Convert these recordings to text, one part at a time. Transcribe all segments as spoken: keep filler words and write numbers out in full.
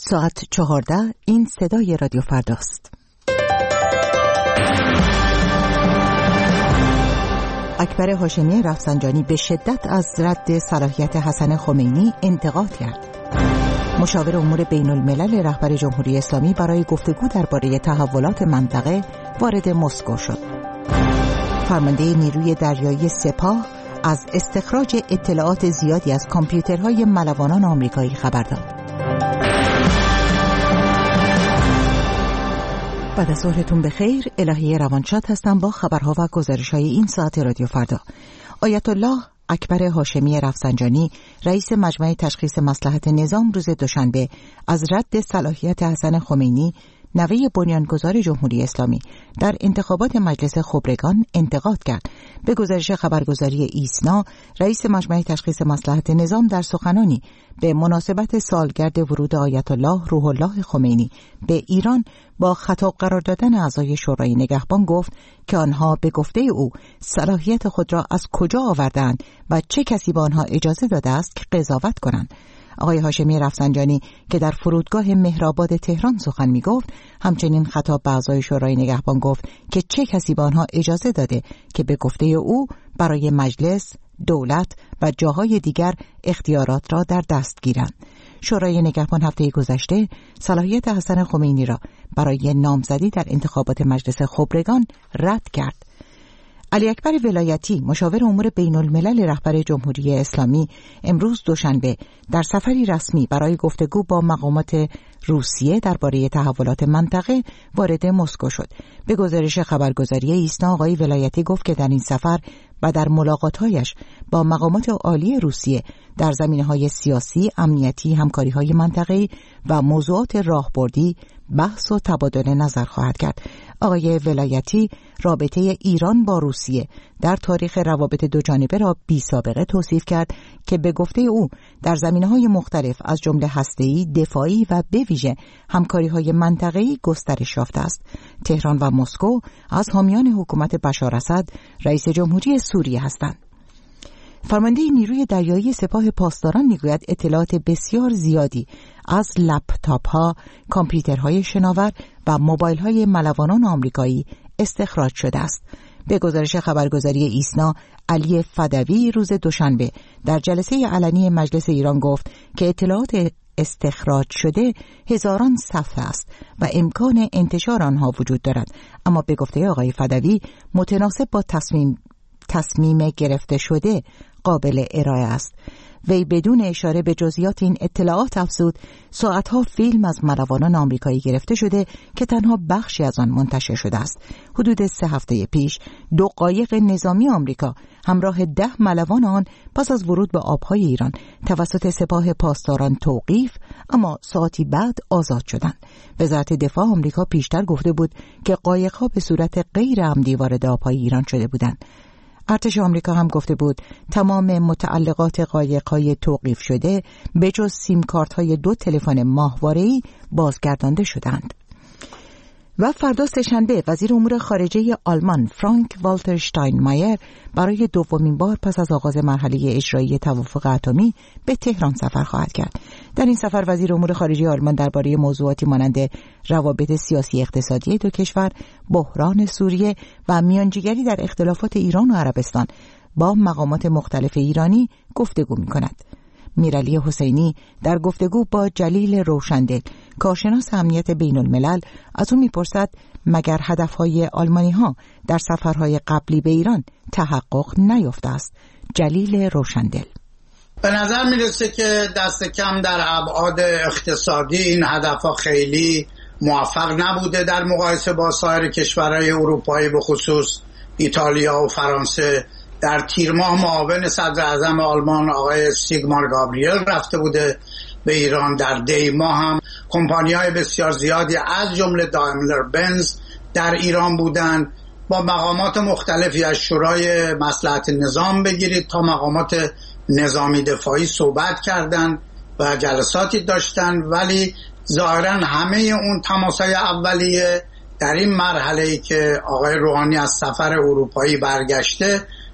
ساعت چهارده. این صدای رادیو فرداست. اکبر هاشمی رفسنجانی به شدت از رد صلاحیت حسن خمینی انتقاد کرد. مشاور امور بین الملل رهبر جمهوری اسلامی برای گفتگو درباره تحولات منطقه وارد مسکو شد. فرمانده نیروی دریایی سپاه از استخراج اطلاعات زیادی از کامپیوترهای ملوانان آمریکایی خبر داد. بعد از ظهرتون بخیر. الهی روانشاد هستم با خبرها و گزارش‌های این ساعت رادیو فردا. آیت الله اکبر هاشمی رفسنجانی رئیس مجمع تشخیص مصلحت نظام روز دوشنبه از رد صلاحیت حسن خمینی نوه بنیانگذار جمهوری اسلامی در انتخابات مجلس خبرگان انتقاد کرد. به گزارش خبرگزاری ایسنا، رئیس مجمع تشخیص مصلحت نظام در سخنانی به مناسبت سالگرد ورود آیت الله روح الله خمینی به ایران با خطاب قرار دادن اعضای شورای نگهبان گفت که آنها به گفته او صلاحیت خود را از کجا آوردند و چه کسی به آنها اجازه داده است که قضاوت کنند. آقای هاشمی رفسنجانی که در فرودگاه مهرآباد تهران سخن می گفت، همچنین خطاب به اعضای شورای نگهبان گفت که چه کسی به آنها اجازه داده که به گفته او برای مجلس، دولت و جاهای دیگر اختیارات را در دست گیرند. شورای نگهبان هفته گذشته صلاحیت حسن خمینی را برای نامزدی در انتخابات مجلس خبرگان رد کرد. علی اکبر ولایتی مشاور امور بین الملل رهبر جمهوری اسلامی امروز دوشنبه در سفری رسمی برای گفتگو با مقامات روسیه درباره تحولات منطقه وارد مسکو شد. به گزارش خبرگزاری ایسنا، آقای ولایتی گفت که در این سفر و در ملاقات‌هایش با مقامات عالی روسیه در زمینه‌های سیاسی، امنیتی، همکاری‌های منطقه‌ای و موضوعات راهبردی بحث و تبادل نظر خواهد کرد. آقای ولایتی رابطه ایران با روسیه در تاریخ روابط دو جانبه را بی سابقه توصیف کرد که به گفته او در زمینه‌های مختلف از جمله هسته‌ای، دفاعی و به ویژه همکاری‌های منطقه‌ای گسترش یافته است. تهران و مسکو از حامیان حکومت بشار اسد رئیس جمهوری سوریه هستند. فرمانده نیروی دریایی سپاه پاسداران میگوید اطلاعات بسیار زیادی از لپتاپ ها، کامپیوترهای شناور و موبایل های ملوانان آمریکایی استخراج شده است. به گزارش خبرگزاری ایسنا، علی فدوی روز دوشنبه در جلسه علنی مجلس ایران گفت که اطلاعات استخراج شده هزاران صفحه است و امکان انتشار آنها وجود دارد، اما به گفته آقای فدوی متناسب با تصمیم تصمیم گرفته شده قابل ارائه است. وی بدون اشاره به جزئیات این اطلاعات افزود ساعتها فیلم از ملوانان آمریکایی گرفته شده که تنها بخشی از آن منتشر شده است. حدود سه هفته پیش دو قایق نظامی آمریکا همراه ده ملوان آن پس از ورود به آبهای ایران توسط سپاه پاسداران توقیف، اما ساعتی بعد آزاد شدند. وزارت دفاع آمریکا پیشتر گفته بود که قایق‌ها به صورت غیر عمدی وارد آبهای ایران شده بودند. ارتش آمریکا هم گفته بود تمام متعلقات قایق‌های توقیف شده به جز سیم کارت‌های دو تلفن ماهواره‌ای بازگردانده شدند. و فردا سه‌شنبه وزیر امور خارجه آلمان فرانک والتر شتاینمایر برای دومین بار پس از آغاز مرحله اجرایی توافق اتمی به تهران سفر خواهد کرد. در این سفر وزیر امور خارجه آلمان درباره موضوعاتی مانند روابط سیاسی اقتصادی دو کشور، بحران سوریه و میانجیگری در اختلافات ایران و عربستان با مقامات مختلف ایرانی گفتگو می‌کند. میرعلی حسینی در گفتگو با جلیل روشندل کارشناس امنیت بین الملل از او میپرسد مگر هدفهای آلمانی ها در سفرهای قبلی به ایران تحقق نیافته است. جلیل روشندل: به نظر میرسه که دست کم در ابعاد اقتصادی این هدفها خیلی موفق نبوده در مقایسه با سایر کشورهای اروپایی، به خصوص ایتالیا و فرانسه. در تیر ماه معاون صدر اعظم آلمان آقای سیگمار گابریل رفته بوده به ایران. در دی ماه هم کمپانی‌های بسیار زیادی از جمله دایملر بنز در ایران بودند. با مقامات مختلفی از شورای مصلحت نظام بگیرید تا مقامات نظامی دفاعی صحبت کردند و جلساتی داشتند، ولی ظاهراً همه اون تماس‌های اولیه در این مرحله‌ای که آقای روحانی از سفر اروپایی برگشته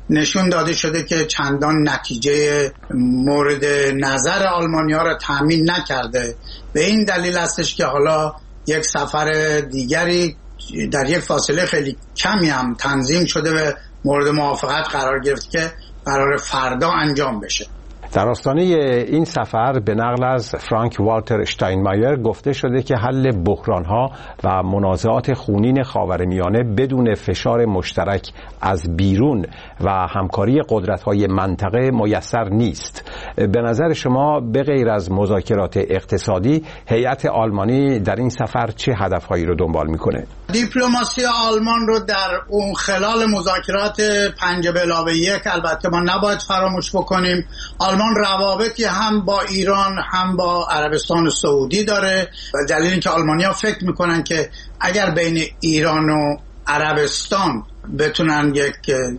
نشون داده شده که چندان نتیجه مورد نظر آلمانی‌ها را تأمین نکرده. به این دلیل هستش که حالا یک سفر دیگری در یک فاصله خیلی کمی هم تنظیم شده و مورد موافقت قرار گرفت که قرار فردا انجام بشه. در آستانه این سفر به نقل از فرانک والتر اشتاینمایر گفته شده که حل بحران‌ها و منازعات خونین خاورمیانه بدون فشار مشترک از بیرون و همکاری قدرت‌های منطقه میسر نیست. به نظر شما به غیر از مذاکرات اقتصادی هیئت آلمانی در این سفر چه هدف‌هایی رو دنبال می‌کنه؟ دیپلماسی آلمان رو در اون خلال مذاکرات پنج به علاوه یک البته ما نباید فراموش بکنیم. آلمان روابطی هم با ایران هم با عربستان سعودی داره و دلیل اینکه آلمانی‌ها فکر میکنن که اگر بین ایران و عربستان بتونن یک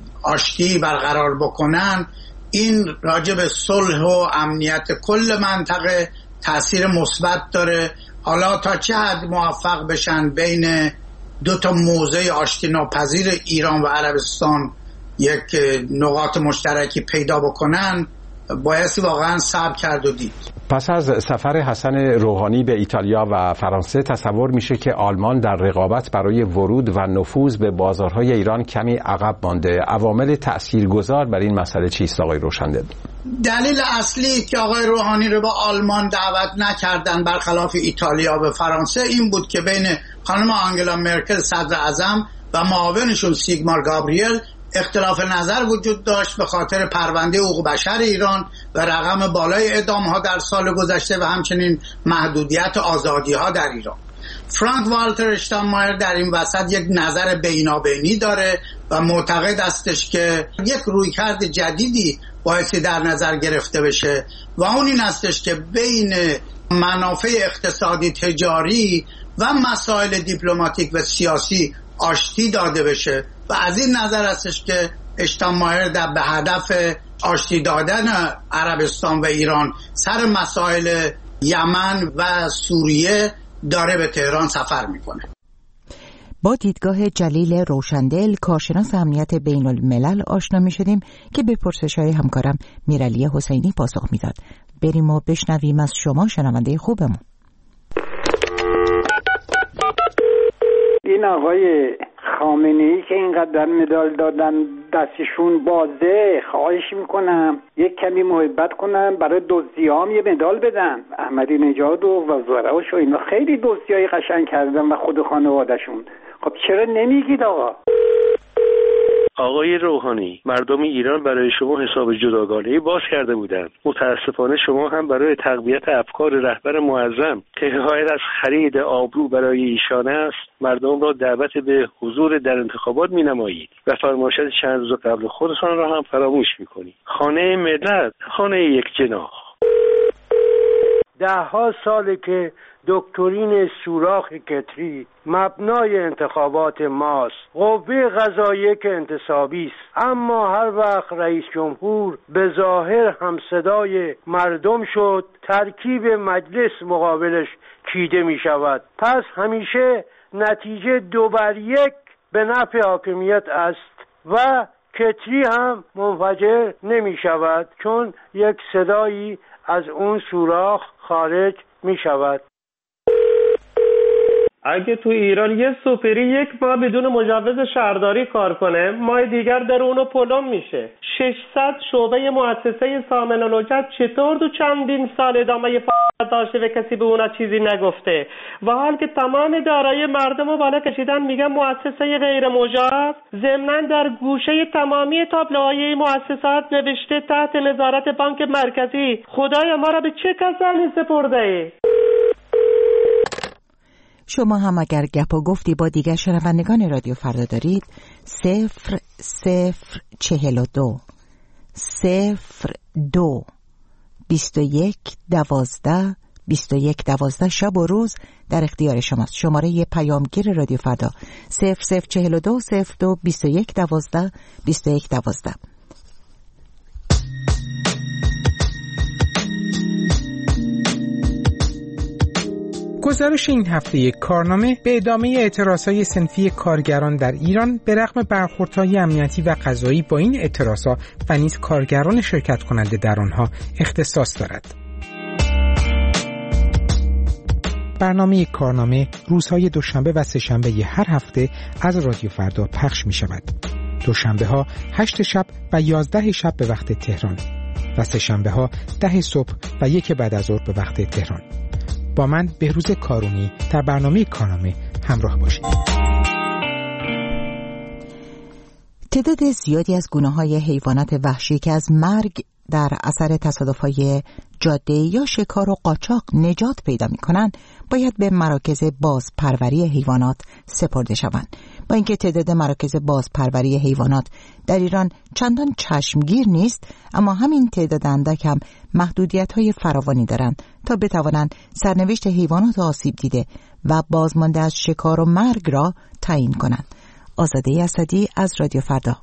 آشتی برقرار بکنن، این راجع به صلح و امنیت کل منطقه تأثیر مثبت داره. حالا تا چه حد موفق بشن بین دو تا موضع آشتی ناپذیر ایران و عربستان یک نقاط مشترکی پیدا بکنن، بایستی واقعا صبر کرد و دید. پس از سفر حسن روحانی به ایتالیا و فرانسه تصور میشه که آلمان در رقابت برای ورود و نفوذ به بازارهای ایران کمی عقب مانده. عوامل تأثیرگذار بر این مسئله چیست آقای روشندل؟ دلیل اصلی که آقای روحانی رو به آلمان دعوت نکردن برخلاف ایتالیا و فرانسه این بود که بین خانم آنگلا مرکل صدر اعظم و معاونشون سیگمار گابریل اختلاف نظر وجود داشت به خاطر پرونده حقوق بشر ایران و رقم بالای اعدام‌ها در سال گذشته و همچنین محدودیت آزادی‌ها در ایران. فرانک والتر اشتاینمایر در این وسط یک نظر بینابینی داره و معتقد استش که یک رویکرد جدیدی بایستی در نظر گرفته بشه و اون این استش که بین منافع اقتصادی تجاری و مسائل دیپلماتیک و سیاسی آشتی داده بشه و از این نظر هستش که اشتاینمایر در به هدف آشتی دادن عربستان و ایران سر مسائل یمن و سوریه داره به تهران سفر میکنه. با دیدگاه جلیل روشندل کارشناس امنیت بین الملل آشنا می شدیم که به پرسش‌های همکارم میرعلی حسینی پاسخ میداد. بریم و بشنویم از شما شنونده خوبمون. این آقای خامنه‌ای که اینقدر مدال دادن دستشون بازه، خواهش میکنم یک کمی محبت کنم، برای دزدیام یه مدال بدن. احمدی نژاد و وزراش و اینا خیلی دزدیای قشنگ کردن و خود خانواده‌شون. خب چرا نمیگید آقا؟ آقای روحانی، مردم ایران برای شما حساب جداگانه‌ای باز کرده بودند. متاسفانه شما هم برای تقویت افکار رهبر معظم که حکایت از خرید آبرو برای ایشان است، مردم را دعوت به حضور در انتخابات می‌نمایید و فرمایشات چند روز قبل خودتان را هم فراموش می‌کنید. خانه ملت، خانه یک جناح. ده ها ساله که دکترین سوراخ کتری مبنای انتخابات ماست، قوه قضاییه که انتصابی است، اما هر وقت رئیس جمهور به ظاهر هم صدای مردم شد، ترکیب مجلس مقابلش چیده می شود. پس همیشه نتیجه دو بر یک به نفع حاکمیت است و کتری هم منفجر نمی شود چون یک صدایی از اون سوراخ خارج می شود. اگه تو ایران یه سوپری یک ماه بدون مجوز شهرداری کار کنه، ماه دیگر در اونو پلم میشه. ششصد شعبه مؤسسه سامن الوجد چطور تو چندین سال ادامه فعالیت داشته و کسی به اونا چیزی نگفته؟ و حال که تمام دارایی مردم رو بالا کشیدن میگن مؤسسه غیر مجاز، ضمناً در گوشه تمامی تابلوهای این مؤسسات نوشته تحت نظارت بانک مرکزی. خدایا ما را به چه کسانی سپرده ای؟ شما هم اگر گپ و گفتی با دیگر شنوندگان رادیو فردا دارید، صفر صفر چهل و دو صفر دو بیست و یک دوازده بیست و یک دوازده شب و روز در اختیار شماست. شماره ی پیامگیر رادیو فردا صفر صفر چهل و دو صفر دو بیست و یک دوازده بیست و یک دوازده. گزارش این هفته یک کارنامه به ادامه اعتراضهای صنفی کارگران در ایران به رغم برخوردهای امنیتی و قضایی با این اعتراضها و نیز کارگران شرکت کننده در آنها اختصاص دارد. برنامه یک کارنامه روزهای دوشنبه و سه‌شنبه هر هفته از رادیو فردا پخش می شود. دوشنبه ها هشت شب و یازده شب به وقت تهران و سه‌شنبه ها ده صبح و یک بعد از ظهر به وقت تهران. با من بهروز کارونی در برنامه کارنامه همراه باشید. تعداد زیادی از گونه‌های حیوانات وحشی که از مرگ در اثر تصادف‌های جاده یا شکار و قاچاق نجات پیدا می‌کنند باید به مراکز بازپروری حیوانات سپرده شوند. با اینکه تعداد مراکز بازپروری حیوانات در ایران چندان چشمگیر نیست، اما همین تعداد اندک هم محدودیت‌های فراوانی دارند تا بتوانند سرنوشت حیوانات آسیب دیده و بازمانده از شکار و مرگ را تعیین کنند. آزاده اسدی از رادیو فردا.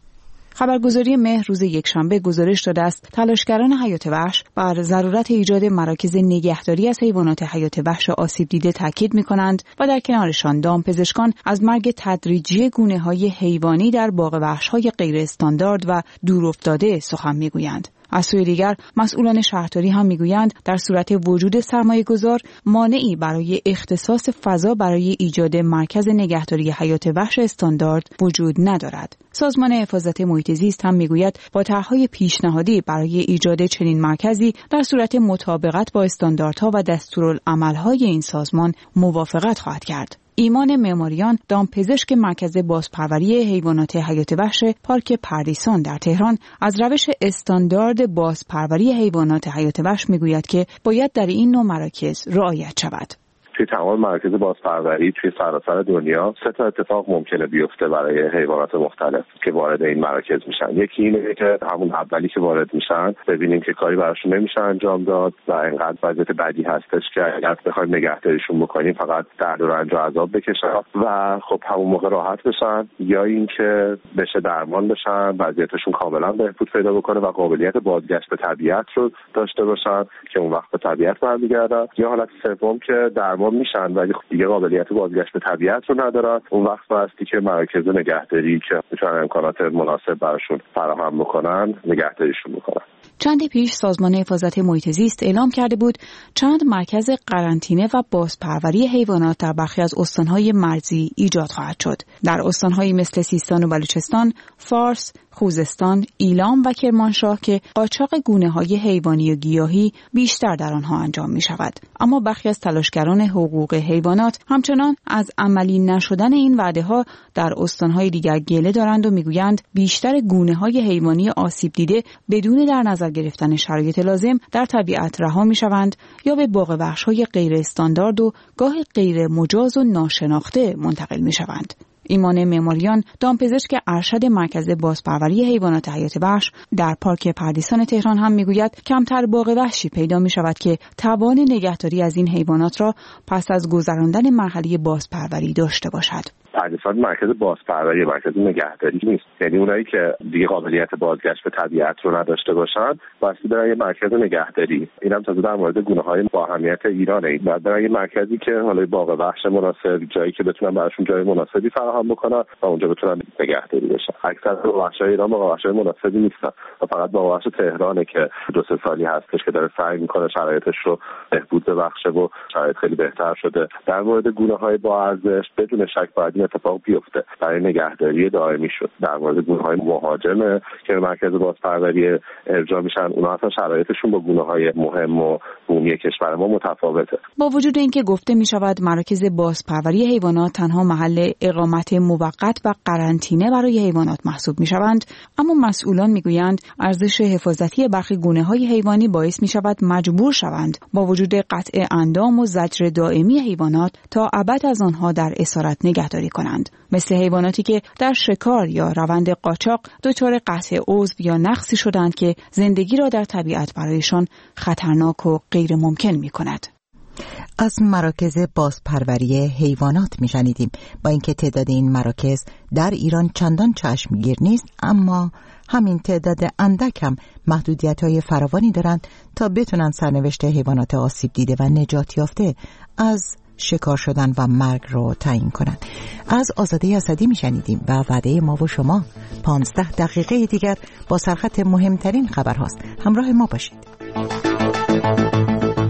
خبرگزاری مهر روز یکشنبه گزارش داده است تلاشگران حیات وحش بر ضرورت ایجاد مراکز نگهداری از حیوانات حیات وحش آسیب دیده تاکید می‌کنند و در کنارشان دامپزشکان از مرگ تدریجی گونه‌های حیوانی در باغ وحش‌های غیر استاندارد و دورافتاده سخن می‌گویند. از سوی دیگر مسئولان شهرداری هم میگویند در صورت وجود سرمایه‌گذار مانعی برای اختصاص فضا برای ایجاد مرکز نگهداری حیات وحش استاندارد وجود ندارد. سازمان حفاظت محیط زیست هم میگوید با طرح‌های پیشنهادی برای ایجاد چنین مرکزی در صورت مطابقت با استانداردها و دستورالعمل‌های این سازمان موافقت خواهد کرد. ایمان معماریان، دامپزشک مرکز بازپروری حیوانات حیات وحش پارک پردیسان در تهران، از روش استاندارد بازپروری حیوانات حیات وحش میگوید که باید در این نوع مراکز رعایت شود. توی تمام مراکز بازپروری توی سراسر دنیا سه تا اتفاق ممکنه بیفته برای حیوانات مختلف که وارد این مراکز میشن. یکی اینه که همون اولی که وارد میشن ببینیم که کاری براشون نمیشه انجام داد و اینقدر وضعیت بدی هستش که اگر بخوایم نگهداریشون بکنیم فقط درد و رنج و عذاب بکشن و خب همون موقع راحت بشن، یا اینکه بشه درمان بشن، وضعیتشون کاملا بهبود پیدا بکنه و قابلیت بازگشت به طبیعت رو داشته باشن که اون وقت به طبیعت برمیگردن، یا حالت سوم که درمان میشن ولی خب دیگه قابلیت بازگشت به طبیعت رو ندارن. اون وقت واسه که مراکز نگهداری که میتونن امکانات مناسب براشون فراهم بکنن نگهداریشون میکنن. چند پیش سازمان حفاظت محیط زیست اعلام کرده بود چند مرکز قرنطینه و بازپروری حیوانات در برخی از استان‌های مرزی ایجاد خواهد شد. در استان‌هایی مثل سیستان و بلوچستان، فارس، خوزستان، ایلام و کرمانشاه که قاچاق گونه‌های حیوانی و گیاهی بیشتر در آنها انجام می‌شود. اما برخی از تلاشگران حقوق حیوانات همچنان از عملی نشدن این وعده‌ها در استان‌های دیگر گله دارند و می‌گویند بیشتر گونه‌های حیوانی آسیب دیده بدون در نظر گرفتن شرایط لازم در طبیعت رها می‌شوند یا به باغ وحش‌های غیر استاندارد و گاهی غیر مجاز و ناشناخته منتقل می‌شوند. ایمان معماریان، دامپزشک ارشد مرکز بازپروری حیوانات حیات وحش در پارک پردیسان تهران هم میگوید کمتر باغ وحشی پیدا می شود که توان نگهداری از این حیوانات را پس از گذراندن مرحله بازپروری داشته باشد. پردیسان مرکز بازپروری، مرکز نگهداری نیست. یعنی اونایی که دیگه قابلیت بازگشت به طبیعت رو نداشته باشن واسه برای یه مرکز نگهداری. اینم تازه در مورد گونه‌های با اهمیت ایرانه. بعد برای یه مرکزی که حالا باغ وحش مناسب، جایی که بتونن براشون جای مناسبی فراهم بکنن و اونجا بتونن نگهداری بشن. اکثر وحش‌های ایران باغ وحش‌های مناسبی نیستن و فقط باغ وحش تهرانه که دو سه سالی هستش که داره سعی می‌کنه شرایطش رو بهبود ببخشه و شرایط خیلی بهتر شده. در مورد گونه‌های با ارزش بدون شک باید اتفاق بیفته برای نگهداری دائمی شد. در مورد گونه‌های مهاجم که مرکز بازپروری ارجاع میشن اونها اصلا شرایطشون با گونه‌های مهم و بومی کشور ما متفاوته. با وجود اینکه گفته می‌شود مراکز بازپروری حیوانات تنها محل اقامت موقت و قرنطینه برای حیوانات محسوب می‌شوند، اما مسئولان می‌گویند ارزش حفاظتی برخی گونه‌های حیوانی باعث می‌شود مجبور شوند با وجود قطع اندام و زجر دائمی حیوانات تا ابد از آنها در اسارت نگهداری کنند، مثل حیواناتی که در شکار یا روند قاچاق دچار قطع عضو یا نقصی شدند که زندگی را در طبیعت برایشان خطرناک و غیر ممکن می‌کند. از مراکز بازپروری حیوانات می‌شنیدیم. با اینکه تعداد این مراکز در ایران چندان چشمگیر نیست، اما همین تعداد اندک هم محدودیت‌های فراوانی دارند تا بتونن سرنوشت حیوانات آسیب دیده و نجات یافته از شکار شدن و مرگ رو تعیین کنند. از آزاده اسدی میشنیدیم و وعده ما و شما پانزده دقیقه دیگر با سرخط مهمترین خبر هاست. همراه ما باشید.